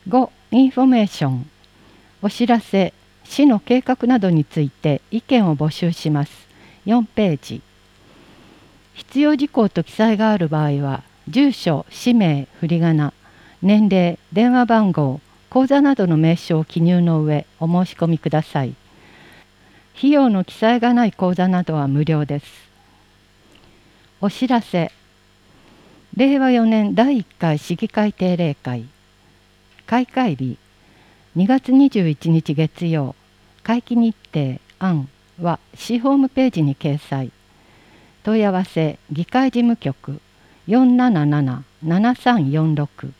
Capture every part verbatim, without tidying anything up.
ご. インフォメーション。お知らせ、市の計画などについて意見を募集します。よんページ。必要事項と記載がある場合は、住所、氏名、振り仮名、年齢、電話番号、口座などの名称を記入の上、お申し込みください。費用の記載がない口座などは無料です。お知らせ。れいわよねんだいいっかい市議会定例会。開会日、にがつにじゅういちにち月曜。会期日程案は市ホームページに掲載。問い合わせ議会事務局 よんなななな ななさんよんろく。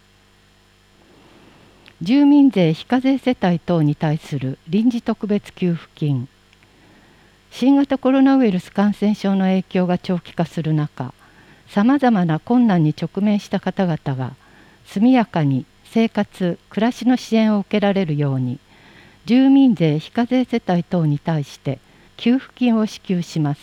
住民税非課税世帯等に対する臨時特別給付金。新型コロナウイルス感染症の影響が長期化する中、さまざまな困難に直面した方々が速やかに生活・暮らしの支援を受けられるように、住民税非課税世帯等に対して給付金を支給します。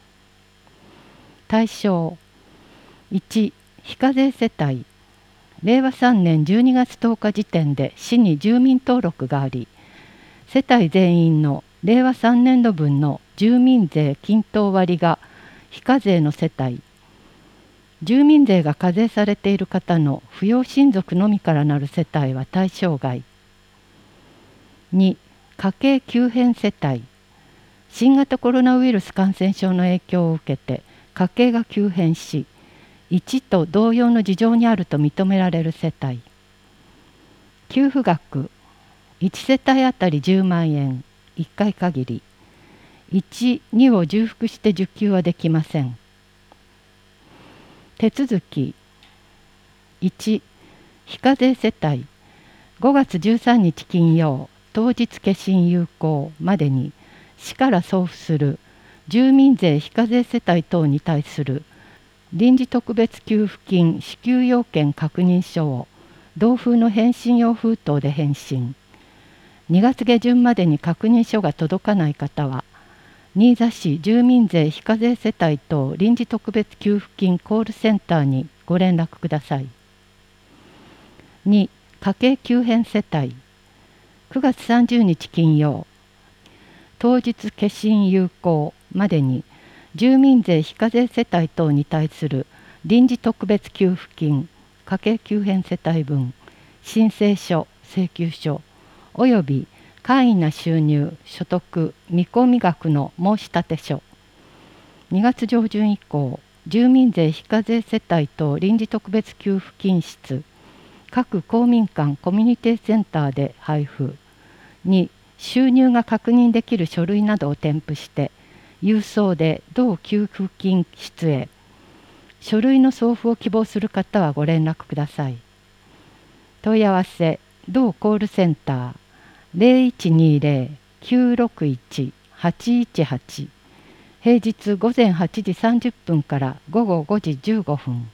対象いち、非課税世帯。れいわさんねんじゅうにがつとおか時点で市に住民登録があり、世帯全員のれいわさんねんど分の住民税均等割が非課税の世帯、住民税が課税されている方の扶養親族のみからなる世帯は対象外。に、家計急変世帯。新型コロナウイルス感染症の影響を受けて家計が急変し、いちと同様の事情にあると認められる世帯。給付額いち世帯あたりじゅうまんえん、いっかい限り。いち、にを重複して受給はできません。手続きいち、非課税世帯。ごがつじゅうさんにち金曜、当日消印有効までに市から送付する住民税非課税世帯等に対する臨時特別給付金支給要件確認書を同封の返信用封筒で返信。にがつげじゅんまでに確認書が届かない方は、新座市住民税非課税世帯等臨時特別給付金コールセンターにご連絡ください。に、家計急変世帯。くがつさんじゅうにち金曜、当日消印有効までに住民税非課税世帯等に対する臨時特別給付金家計急変世帯分申請書請求書および簡易な収入所得見込み額の申立書。にがつ上旬以降、住民税非課税世帯等臨時特別給付金室各公民館コミュニティセンターで配布。に、収入が確認できる書類などを添付して郵送で同給付金室へ。書類の送付を希望する方はご連絡ください。問い合わせ同コールセンター ゼロいちにゼロ きゅうろくいち はちいちはち。平日午前はちじさんじゅっぷんから午後ごじじゅうごふん。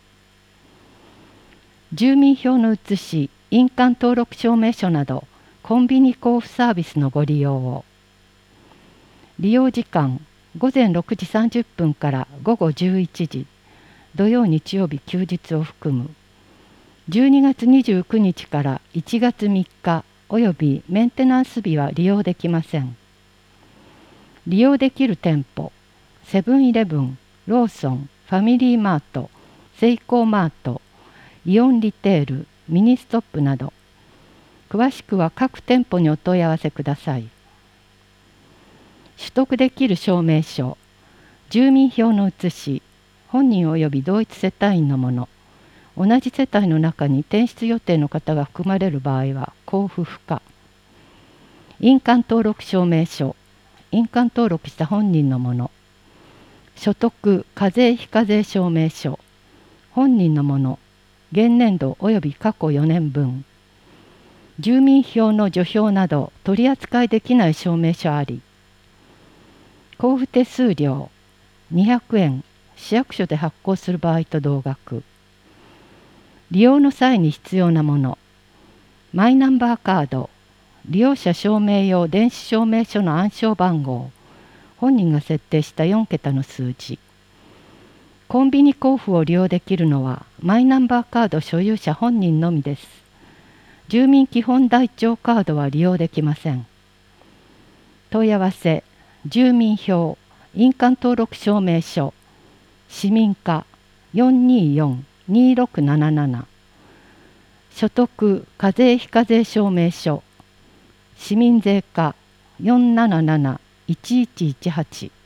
住民票の写し、印鑑登録証明書などコンビニ交付サービスのご利用を。利用時間ごぜんろくじさんじゅっぷんからごごじゅういちじ、土曜日曜日休日を含む。じゅうにがつにじゅうくにちからいちがつみっかおよびメンテナンス日は利用できません。利用できる店舗、セブンイレブン、ローソン、ファミリーマート、セイコーマート、イオンリテール、ミニストップなど。詳しくは各店舗にお問い合わせください。取得できる証明書、住民票の写し、本人及び同一世帯員のもの、同じ世帯の中に転出予定の方が含まれる場合は交付不可。印鑑登録証明書、印鑑登録した本人のもの。所得課税非課税証明書、本人のもの、現年度及び過去よねんぶん。住民票の除票など取り扱いできない証明書あり。交付手数料にひゃくえん、市役所で発行する場合と同額。利用の際に必要なもの、マイナンバーカード、利用者証明用電子証明書の暗証番号、本人が設定したよんけたの数字。コンビニ交付を利用できるのはマイナンバーカード所有者本人のみです。 住民基本台帳カードは利用できません。問い合わせ住民票印鑑登録証明書市民課 よんにーよんにーろくなななな 所得課税非課税証明書市民税課 よんなななないちいちいちはち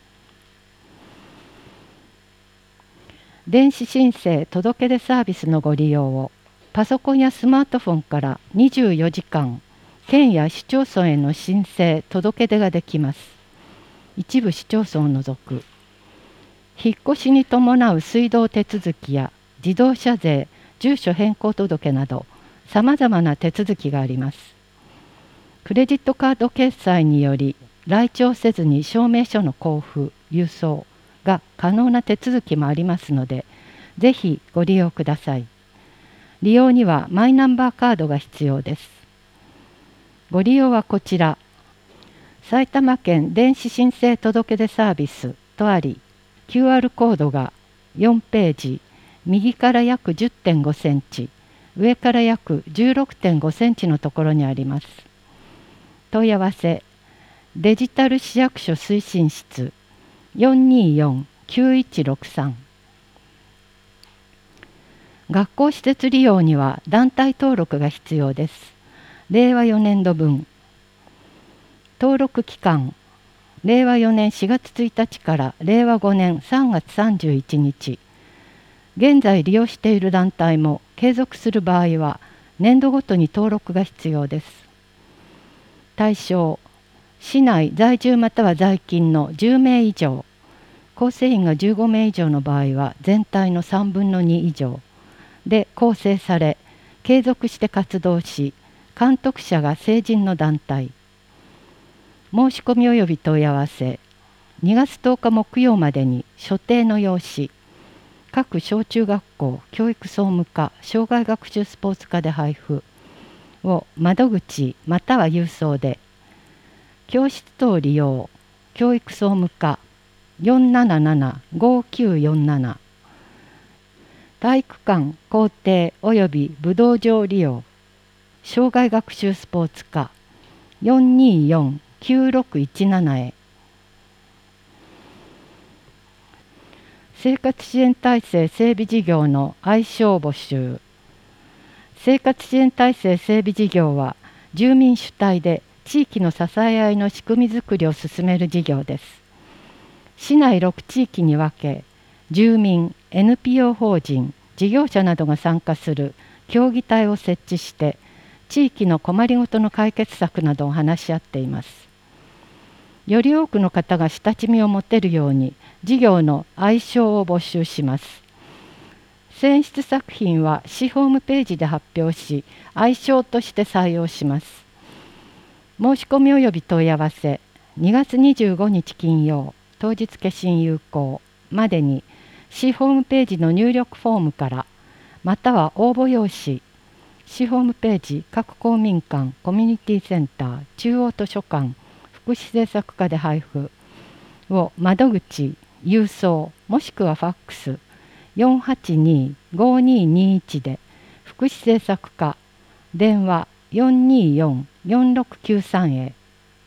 電子申請届出サービスのご利用をパソコンやスマートフォンからにじゅうよじかん県や市町村への申請届出ができます。一部市町村を除く引っ越しに伴う水道手続きや自動車税、住所変更届などさまざまな手続きがあります。クレジットカード決済により来庁せずに証明書の交付、郵送が可能な手続きもありますので、ぜひご利用ください。利用にはマイナンバーカードが必要です。ご利用はこちら、埼玉県電子申請届出サービスとあり、キューアール コードがよんページ、右から約 じゅってんごセンチ、上から約 じゅうろくてんごセンチのところにあります。問い合わせ、デジタル市役所推進室 よんにーよんきゅういちろくさん。学校施設利用には団体登録が必要です。れいわよねんど分。登録期間、れいわよねんしがつついたちかられいわごねんさんがつさんじゅういちにち。現在利用している団体も継続する場合は年度ごとに登録が必要です。対象、市内在住または在勤のじゅうめい以上、構成員がじゅうごめい以上の場合は全体のさんぶんのに以上で構成され、継続して活動し、監督者が成人の団体。申し込み及び問い合わせ、にがつとおか木曜までに所定の用紙、各小中学校教育総務課障害学習スポーツ課で配布を窓口または郵送で、教室等利用教育総務課 よんななななごきゅうよんなな、体育館校庭及び武道場利用障害学習スポーツ課 よんにーよんきゅうろくいちなな へ。生活支援体制整備事業の愛称募集。生活支援体制整備事業は住民主体で地域の支え合いの仕組みづくりを進める事業です。市内ろく地域に分け、住民、エヌピーオー 法人、事業者などが参加する協議体を設置して、地域の困りごとの解決策などを話し合っています。より多くの方が親しみを持てるように事業の愛称を募集します。選出作品は市ホームページで発表し、愛称として採用します。申し込み及び問い合わせ、にがつにじゅうごにち金曜、当日消印有効までに市ホームページの入力フォームから、または応募用紙、市ホームページ各公民館、コミュニティセンター、中央図書館、福祉政策課で配布を窓口、郵送もしくはファックス よんはちにーごにーにーいち で福祉政策課電話 よんにーよんよんろくきゅうさん へ。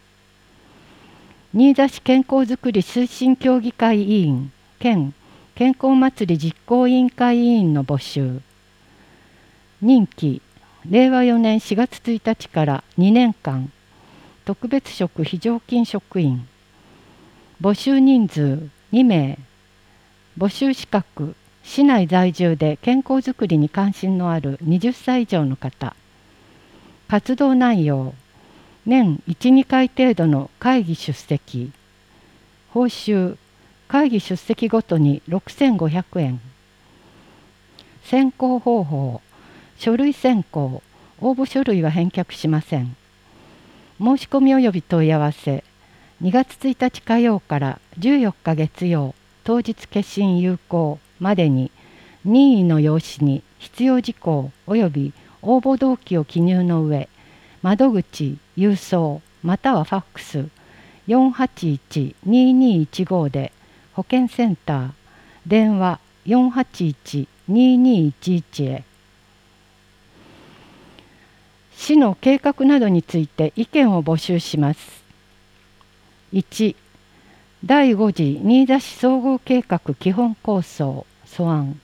新座市健康づくり推進協議会委員兼健康祭り実行委員会委員の募集。任期れいわよねんしがつついたちからにねんかん、特別職非常勤職員。募集人数にめい。募集資格、市内在住で健康づくりに関心のあるはたち以上の方。活動内容、年いち、にかい程度の会議出席。報酬、会議出席ごとにろくせんごひゃくえん。選考方法、書類選考、応募書類は返却しません。申し込み及び問い合わせ、にがつついたち火曜からじゅうよっか月曜、当日消印有効までに任意の用紙に必要事項及び応募動機を記入の上、窓口、郵送またはファックス よんはちいちにーにーいちご で保健センター電話 よんはちいちにーにーいちいち へ。 市の計画などについて意見を募集します。いち、だいご次新座市総合計画基本構想素案。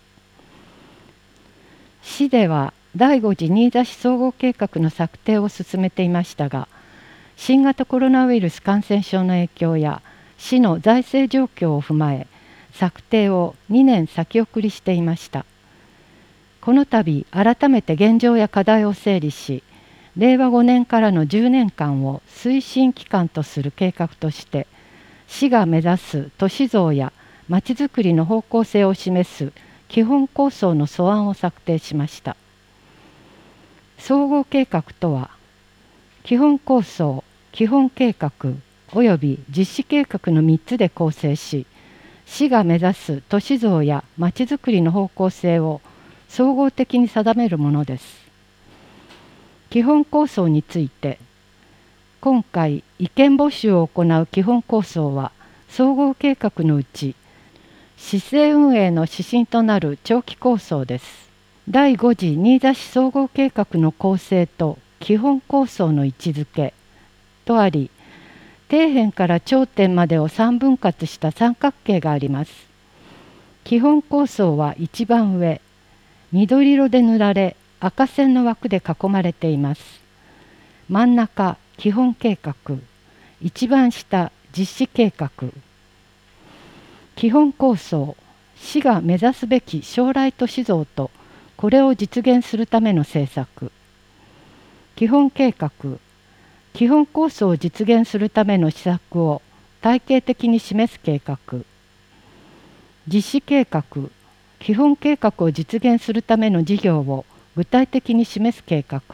市ではだいご次新座市総合計画の策定を進めていましたが、新型コロナウイルス感染症の影響や市の財政状況を踏まえ、策定をにねん先送りしていました。この度改めて現状や課題を整理し、れいわごねんからのじゅうねんかんを推進期間とする計画として、市が目指す都市像やまちづくりの方向性を示す基本構想の素案を策定しました。総合計画とは、基本構想、基本計画および実施計画のみっつで構成し、市が目指す都市像やまちづくりの方向性を総合的に定めるものです。基本構想について、今回意見募集を行う基本構想は、総合計画のうち、市政運営の指針となる長期構想です。だいご次新座市総合計画の構成と基本構想の位置づけとあり、底辺から頂点までをさんぶん割した三角形があります。基本構想は一番上、緑色で塗られ赤線の枠で囲まれています。真ん中、基本計画、一番下、実施計画。基本構想、市が目指すべき将来都市像とこれを実現するための政策。基本計画、基本構想を実現するための施策を体系的に示す計画。実施計画、基本計画を実現するための事業を具体的に示す計画。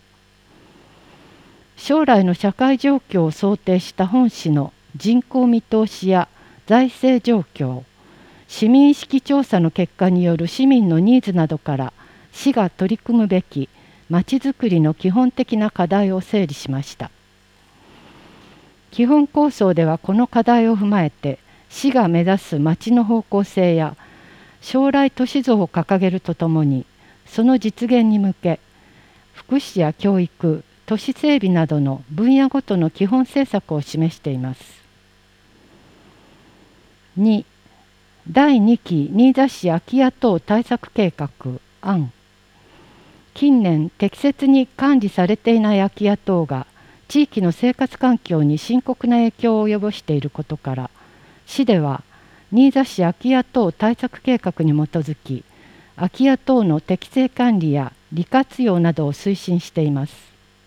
将来の社会状況を想定した本市の人口見通しや財政状況、市民意識調査の結果による市民のニーズなどから市が取り組むべきまちづくりの基本的な課題を整理しました。基本構想ではこの課題を踏まえて、市が目指すまちの方向性や将来都市像を掲げるとともに、その実現に向け、福祉や教育、都市整備などの分野ごとの基本政策を示しています。に、だいに期新座市空き家等対策計画案。近年適切に管理されていない空き家等が地域の生活環境に深刻な影響を及ぼしていることから、市では新座市空き家等対策計画に基づき、空き家等の適正管理や利活用などを推進しています。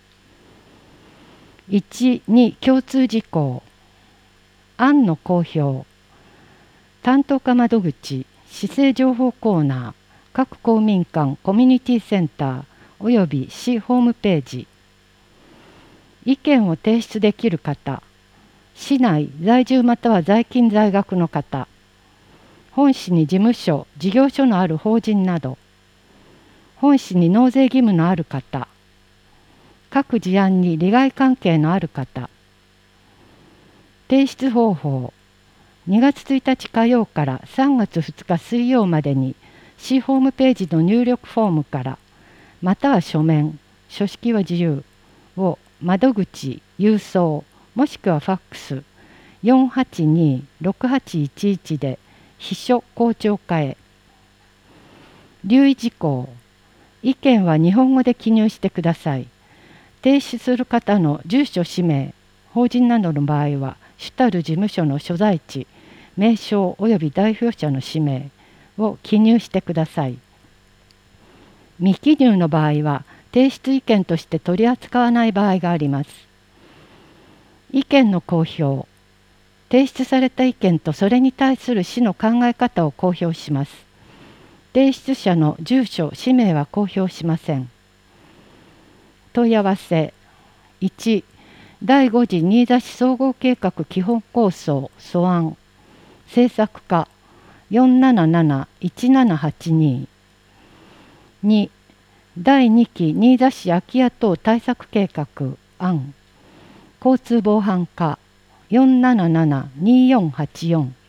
いち、に共通事項。案の公表。担当課窓口、市政情報コーナー、各公民館コミュニティセンターおよび市ホームページ。意見を提出できる方、市内在住または在勤在学の方、本市に事務所、事業所のある法人など、本市に納税義務のある方、各事案に利害関係のある方。提出方法、にがつついたち火曜からさんがつふつか水曜までに市ホームページの入力フォームから、または書面、書式は自由を窓口、郵送、もしくはファックスよんはちにーろくはちいちいちで秘書校長課へ。留意事項、意見は日本語で記入してください。提出する方の住所、氏名、法人などの場合は主たる事務所の所在地、名称及び代表者の氏名を記入してください。未記入の場合は提出意見として取り扱わない場合があります。意見の公表、提出された意見とそれに対する市の考え方を公表します。提出者の住所、氏名は公表しません。問い合わせ。いち、だいご次新座市総合計画基本構想素案。制作課 よんなななないちななはちに。に、だいに期新座市空き家等対策計画案。交通防犯課 よんななななにーよんはちよん。